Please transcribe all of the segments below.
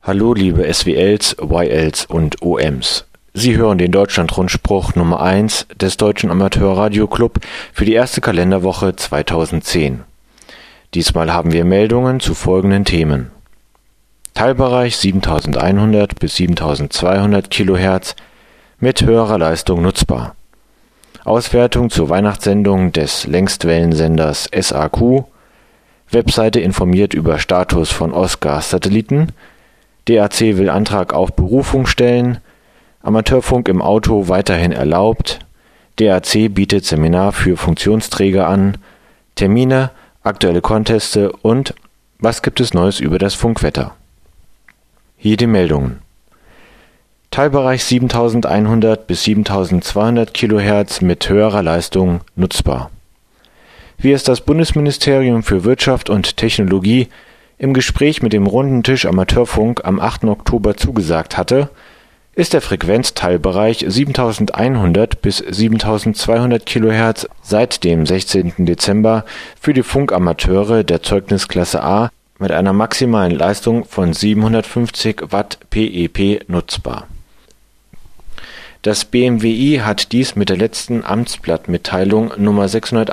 Hallo liebe SWLs, YLs und OMs. Sie hören den Deutschlandrundspruch Nummer 1 des Deutschen Amateurradio-Club für die erste Kalenderwoche 2010. Diesmal haben wir Meldungen zu folgenden Themen. Teilbereich 7100 bis 7200 kHz mit höherer Leistung nutzbar. Auswertung zur Weihnachtssendung des Längstwellensenders SAQ. Webseite informiert über Status von Oscar-Satelliten. DAC will Antrag auf Berufung stellen. Amateurfunk im Auto weiterhin erlaubt. DAC bietet Seminar für Funktionsträger an. Termine, aktuelle Conteste und was gibt es Neues über das Funkwetter? Hier die Meldungen. Teilbereich 7100 bis 7200 kHz mit höherer Leistung nutzbar. Wie es das Bundesministerium für Wirtschaft und Technologie im Gespräch mit dem Runden Tisch Amateurfunk am 8. Oktober zugesagt hatte, ist der Frequenzteilbereich 7100 bis 7200 kHz seit dem 16. Dezember für die Funkamateure der Zeugnisklasse A mit einer maximalen Leistung von 750 Watt PEP nutzbar. Das BMWI hat dies mit der letzten Amtsblattmitteilung Nummer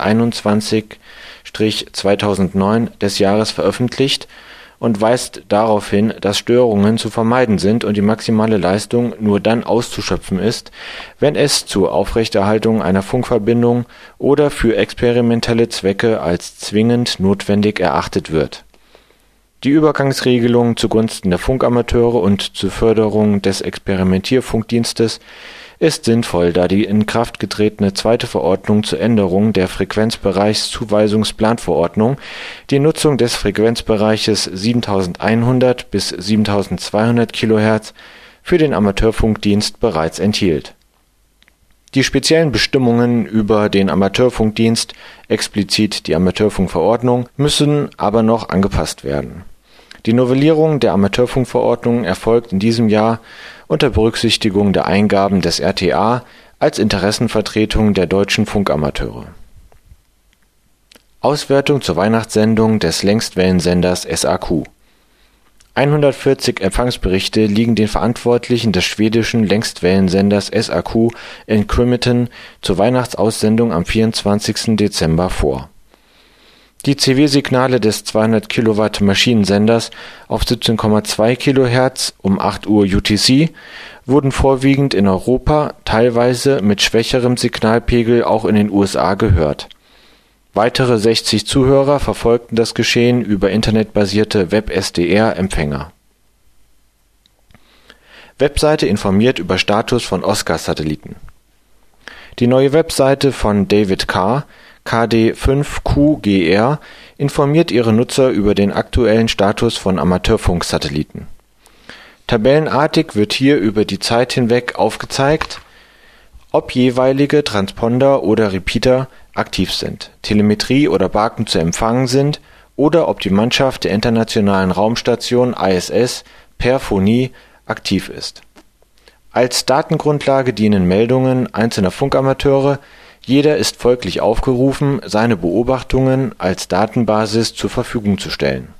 621/2009 des Jahres veröffentlicht und weist darauf hin, dass Störungen zu vermeiden sind und die maximale Leistung nur dann auszuschöpfen ist, wenn es zur Aufrechterhaltung einer Funkverbindung oder für experimentelle Zwecke als zwingend notwendig erachtet wird. Die Übergangsregelung zugunsten der Funkamateure und zur Förderung des Experimentierfunkdienstes ist sinnvoll, da die in Kraft getretene zweite Verordnung zur Änderung der Frequenzbereichszuweisungsplanverordnung die Nutzung des Frequenzbereiches 7100 bis 7200 kHz für den Amateurfunkdienst bereits enthielt. Die speziellen Bestimmungen über den Amateurfunkdienst, explizit die Amateurfunkverordnung, müssen aber noch angepasst werden. Die Novellierung der Amateurfunkverordnung erfolgt in diesem Jahr unter Berücksichtigung der Eingaben des RTA als Interessenvertretung der deutschen Funkamateure. Auswertung zur Weihnachtssendung des Längstwellensenders SAQ. 140 Empfangsberichte liegen den Verantwortlichen des schwedischen Längstwellensenders SAQ in Krimmeten zur Weihnachtsaussendung am 24. Dezember vor. Die CW-Signale des 200 Kilowatt Maschinensenders auf 17,2 kHz um 8 Uhr UTC wurden vorwiegend in Europa, teilweise mit schwächerem Signalpegel auch in den USA gehört. Weitere 60 Zuhörer verfolgten das Geschehen über internetbasierte WebSDR-Empfänger. Webseite informiert über Status von Oscar-Satelliten. Die neue Webseite von David Carr, KD5QGR, informiert ihre Nutzer über den aktuellen Status von Amateurfunksatelliten. Tabellenartig wird hier über die Zeit hinweg aufgezeigt, ob jeweilige Transponder oder Repeater aktiv sind, Telemetrie oder Baken zu empfangen sind oder ob die Mannschaft der Internationalen Raumstation ISS per Phonie aktiv ist. Als Datengrundlage dienen Meldungen einzelner Funkamateure, jeder ist folglich aufgerufen, seine Beobachtungen als Datenbasis zur Verfügung zu stellen.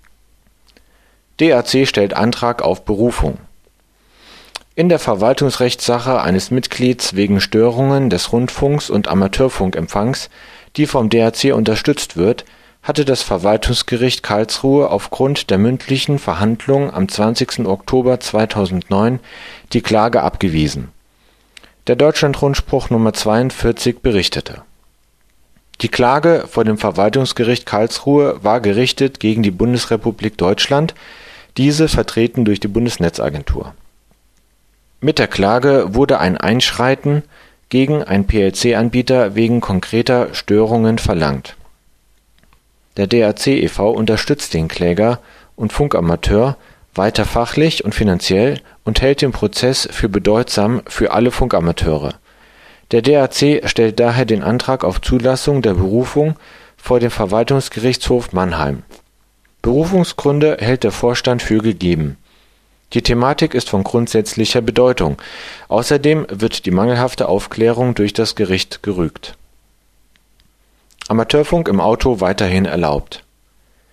DAC stellt Antrag auf Berufung. In der Verwaltungsrechtssache eines Mitglieds wegen Störungen des Rundfunks und Amateurfunkempfangs, die vom DAC unterstützt wird, hatte das Verwaltungsgericht Karlsruhe aufgrund der mündlichen Verhandlung am 20. Oktober 2009 die Klage abgewiesen. Der Deutschlandrundspruch Nummer 42 berichtete. Die Klage vor dem Verwaltungsgericht Karlsruhe war gerichtet gegen die Bundesrepublik Deutschland, diese vertreten durch die Bundesnetzagentur. Mit der Klage wurde ein Einschreiten gegen einen PLC-Anbieter wegen konkreter Störungen verlangt. Der DAC e.V. unterstützt den Kläger und Funkamateur weiter fachlich und finanziell und hält den Prozess für bedeutsam für alle Funkamateure. Der DAC stellt daher den Antrag auf Zulassung der Berufung vor dem Verwaltungsgerichtshof Mannheim. Berufungsgründe hält der Vorstand für gegeben. Die Thematik ist von grundsätzlicher Bedeutung. Außerdem wird die mangelhafte Aufklärung durch das Gericht gerügt. Amateurfunk im Auto weiterhin erlaubt.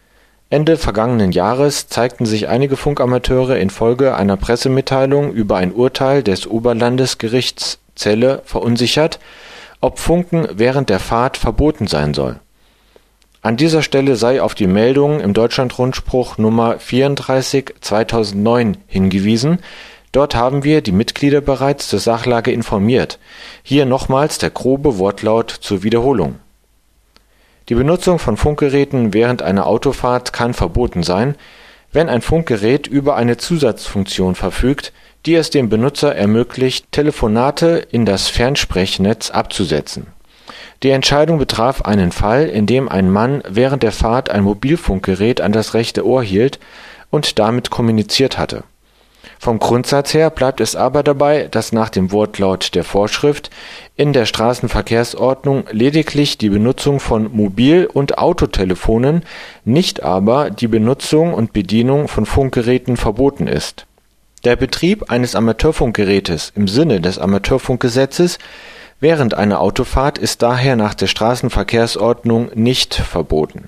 Ende vergangenen Jahres zeigten sich einige Funkamateure infolge einer Pressemitteilung über ein Urteil des Oberlandesgerichts Celle verunsichert, ob Funken während der Fahrt verboten sein soll. An dieser Stelle sei auf die Meldung im Deutschlandrundspruch Nummer 34/2009 hingewiesen. Dort haben wir die Mitglieder bereits zur Sachlage informiert. Hier nochmals der grobe Wortlaut zur Wiederholung. Die Benutzung von Funkgeräten während einer Autofahrt kann verboten sein, wenn ein Funkgerät über eine Zusatzfunktion verfügt, die es dem Benutzer ermöglicht, Telefonate in das Fernsprechnetz abzusetzen. Die Entscheidung betraf einen Fall, in dem ein Mann während der Fahrt ein Mobilfunkgerät an das rechte Ohr hielt und damit kommuniziert hatte. Vom Grundsatz her bleibt es aber dabei, dass nach dem Wortlaut der Vorschrift in der Straßenverkehrsordnung lediglich die Benutzung von Mobil- und Autotelefonen, nicht aber die Benutzung und Bedienung von Funkgeräten verboten ist. Der Betrieb eines Amateurfunkgerätes im Sinne des Amateurfunkgesetzes während einer Autofahrt ist daher nach der Straßenverkehrsordnung nicht verboten.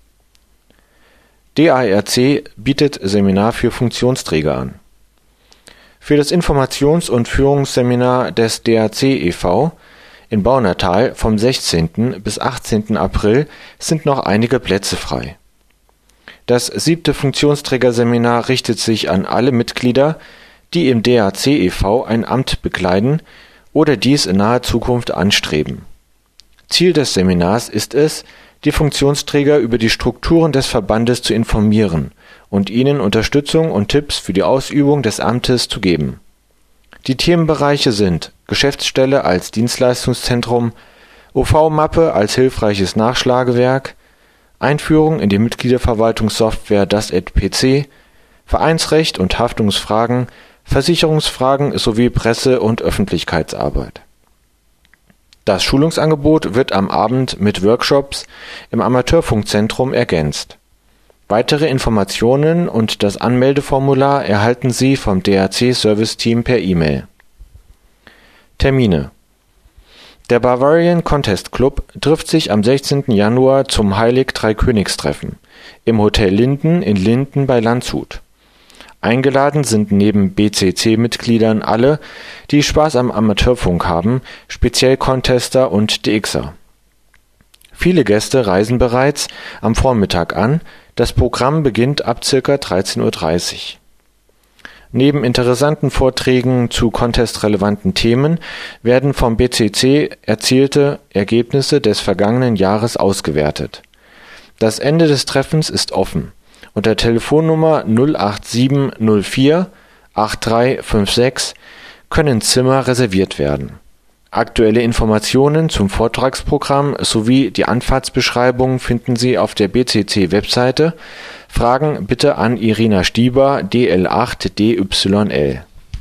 DARC bietet Seminar für Funktionsträger an. Für das Informations- und Führungsseminar des DAC e.V. in Baunatal vom 16. bis 18. April sind noch einige Plätze frei. Das 7. Funktionsträgerseminar richtet sich an alle Mitglieder, die im DAC e.V. ein Amt bekleiden oder dies in naher Zukunft anstreben. Ziel des Seminars ist es, die Funktionsträger über die Strukturen des Verbandes zu informieren und ihnen Unterstützung und Tipps für die Ausübung des Amtes zu geben. Die Themenbereiche sind Geschäftsstelle als Dienstleistungszentrum, OV-Mappe als hilfreiches Nachschlagewerk, Einführung in die Mitgliederverwaltungssoftware das@PC, Vereinsrecht und Haftungsfragen, Versicherungsfragen sowie Presse- und Öffentlichkeitsarbeit. Das Schulungsangebot wird am Abend mit Workshops im Amateurfunkzentrum ergänzt. Weitere Informationen und das Anmeldeformular erhalten Sie vom DAC-Service-Team per E-Mail. Termine: Der Bavarian Contest Club trifft sich am 16. Januar zum Heilig-Drei-Königs-Treffen im Hotel Linden in Linden bei Landshut. Eingeladen sind neben BCC-Mitgliedern alle, die Spaß am Amateurfunk haben, speziell Contester und DXer. Viele Gäste reisen bereits am Vormittag an, das Programm beginnt ab ca. 13:30 Uhr. Neben interessanten Vorträgen zu contestrelevanten Themen werden vom BCC erzielte Ergebnisse des vergangenen Jahres ausgewertet. Das Ende des Treffens ist offen. Unter Telefonnummer 08704 8356 können Zimmer reserviert werden. Aktuelle Informationen zum Vortragsprogramm sowie die Anfahrtsbeschreibung finden Sie auf der BCC-Webseite. Fragen bitte an Irina Stieber, DL8DYL.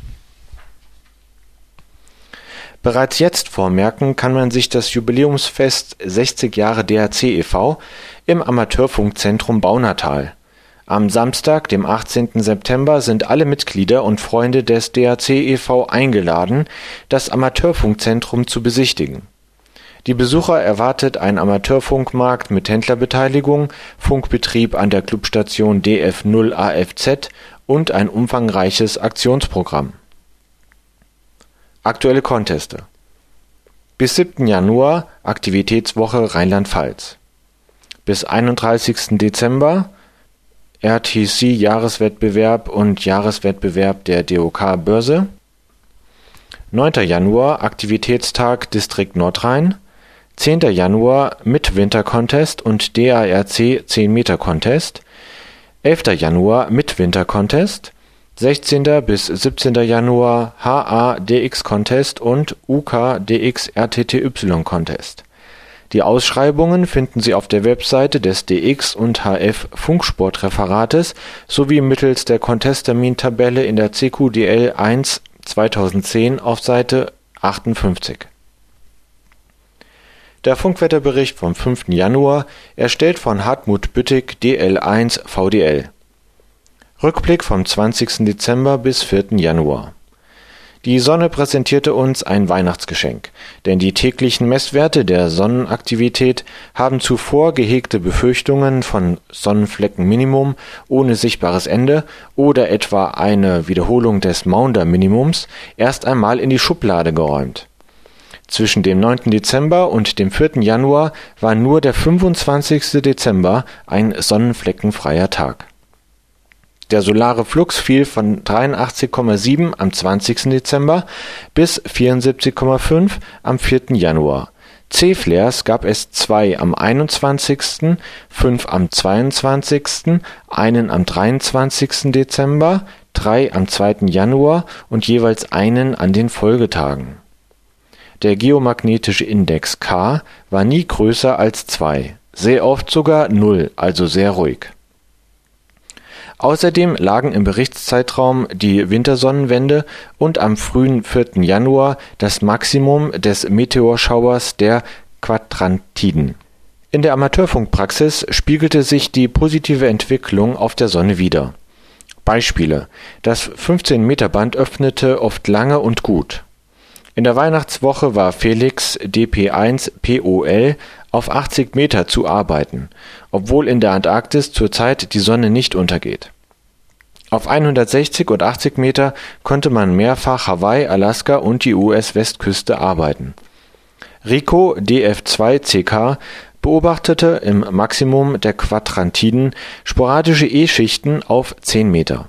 Bereits jetzt vormerken kann man sich das Jubiläumsfest 60 Jahre DAC e.V. im Amateurfunkzentrum Baunatal. Am Samstag, dem 18. September, sind alle Mitglieder und Freunde des DAC e.V. eingeladen, das Amateurfunkzentrum zu besichtigen. Die Besucher erwartet ein Amateurfunkmarkt mit Händlerbeteiligung, Funkbetrieb an der Clubstation DF0 AFZ und ein umfangreiches Aktionsprogramm. Aktuelle Conteste: Bis 7. Januar Aktivitätswoche Rheinland-Pfalz. Bis 31. Dezember RTC-Jahreswettbewerb und Jahreswettbewerb der DOK-Börse. 9. Januar Aktivitätstag Distrikt Nordrhein. 10. Januar Mitwinter-Contest und DARC 10-Meter-Contest. 11. Januar Mitwinter-Contest. 16. bis 17. Januar HA-DX-Contest und UK-DX-RTTY-Contest. Die Ausschreibungen finden Sie auf der Webseite des DX und HF Funksportreferates sowie mittels der Contesttermintabelle in der CQDL 1 2010 auf Seite 58. Der Funkwetterbericht vom 5. Januar, erstellt von Hartmut Büttig, DL1 VDL. Rückblick vom 20. Dezember bis 4. Januar. Die Sonne präsentierte uns ein Weihnachtsgeschenk, denn die täglichen Messwerte der Sonnenaktivität haben zuvor gehegte Befürchtungen von Sonnenfleckenminimum ohne sichtbares Ende oder etwa eine Wiederholung des Maunder-Minimums erst einmal in die Schublade geräumt. Zwischen dem 9. Dezember und dem 4. Januar war nur der 25. Dezember ein sonnenfleckenfreier Tag. Der solare Flux fiel von 83,7 am 20. Dezember bis 74,5 am 4. Januar. C-Flares gab es 2 am 21., 5 am 22., einen am 23. Dezember, 3 am 2. Januar und jeweils einen an den Folgetagen. Der geomagnetische Index K war nie größer als 2, sehr oft sogar 0, also sehr ruhig. Außerdem lagen im Berichtszeitraum die Wintersonnenwende und am frühen 4. Januar das Maximum des Meteorschauers der Quadrantiden. In der Amateurfunkpraxis spiegelte sich die positive Entwicklung auf der Sonne wider. Beispiele: Das 15-Meter-Band öffnete oft lange und gut. In der Weihnachtswoche war Felix DP1 POL auf 80 Meter zu arbeiten, obwohl in der Antarktis zurzeit die Sonne nicht untergeht. Auf 160 und 80 Meter konnte man mehrfach Hawaii, Alaska und die US-Westküste arbeiten. Rico DF2CK beobachtete im Maximum der Quadrantiden sporadische E-Schichten auf 10 Meter.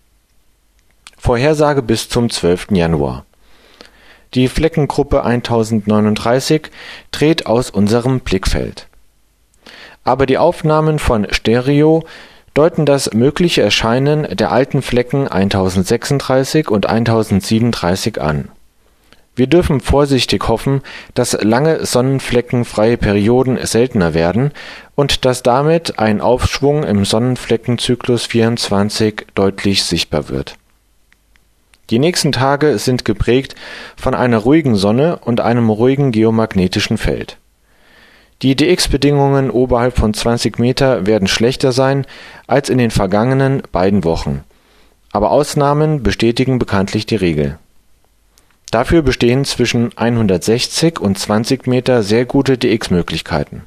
Vorhersage bis zum 12. Januar. Die Fleckengruppe 1039 dreht aus unserem Blickfeld. Aber die Aufnahmen von Stereo deuten das mögliche Erscheinen der alten Flecken 1036 und 1037 an. Wir dürfen vorsichtig hoffen, dass lange sonnenfleckenfreie Perioden seltener werden und dass damit ein Aufschwung im Sonnenfleckenzyklus 24 deutlich sichtbar wird. Die nächsten Tage sind geprägt von einer ruhigen Sonne und einem ruhigen geomagnetischen Feld. Die DX-Bedingungen oberhalb von 20 Meter werden schlechter sein als in den vergangenen beiden Wochen, aber Ausnahmen bestätigen bekanntlich die Regel. Dafür bestehen zwischen 160 und 20 Meter sehr gute DX-Möglichkeiten.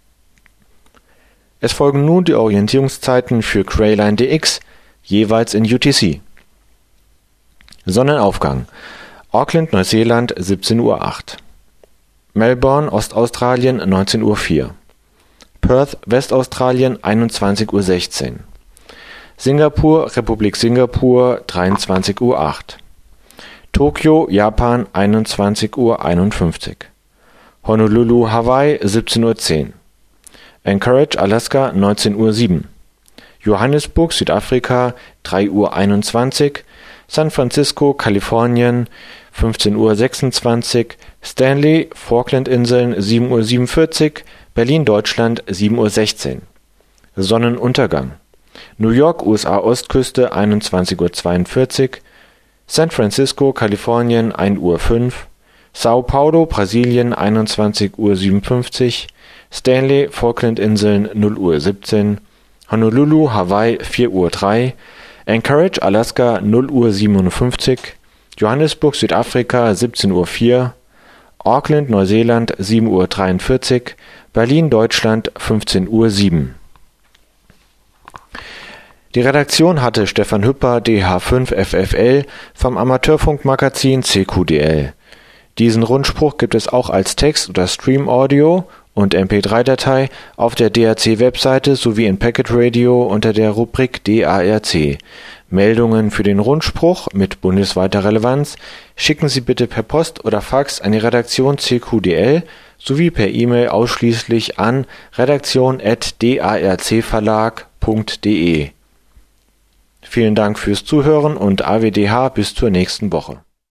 Es folgen nun die Orientierungszeiten für Crayline DX, jeweils in UTC. Sonnenaufgang: Auckland, Neuseeland 17:08 Uhr. Melbourne, Ostaustralien 19:04 Uhr. Perth, Westaustralien 21:16 Uhr. Singapur, Republik Singapur 23:08 Uhr. Tokio, Japan 21:51 Uhr. Honolulu, Hawaii 17:10 Uhr. Anchorage, Alaska 19:07 Uhr. Johannesburg, Südafrika 3:21 Uhr. San Francisco, Kalifornien 15:26 Uhr. Stanley, Falklandinseln 7:47 Uhr. Berlin, Deutschland 7:16 Uhr. Sonnenuntergang: New York, USA-Ostküste 21:42 Uhr. San Francisco, Kalifornien 1:05 Uhr. Sao Paulo, Brasilien 21:57 Uhr. Stanley, Falklandinseln 0:17 Uhr. Honolulu, Hawaii 4:03 Uhr. Anchorage, Alaska 0:57 Uhr. Johannesburg, Südafrika 17:04 Uhr. Auckland, Neuseeland 7:43 Uhr. Berlin, Deutschland 15:07 Uhr. Die Redaktion hatte Stefan Hüpper, DH5 FFL vom Amateurfunkmagazin CQDL. Diesen Rundspruch gibt es auch als Text oder Stream-Audio und MP3-Datei auf der DAC-Webseite sowie in Packet Radio unter der Rubrik DARC. Meldungen für den Rundspruch mit bundesweiter Relevanz schicken Sie bitte per Post oder Fax an die Redaktion CQDL sowie per E-Mail ausschließlich an redaktion@darcverlag.de. Vielen Dank fürs Zuhören und AWDH bis zur nächsten Woche.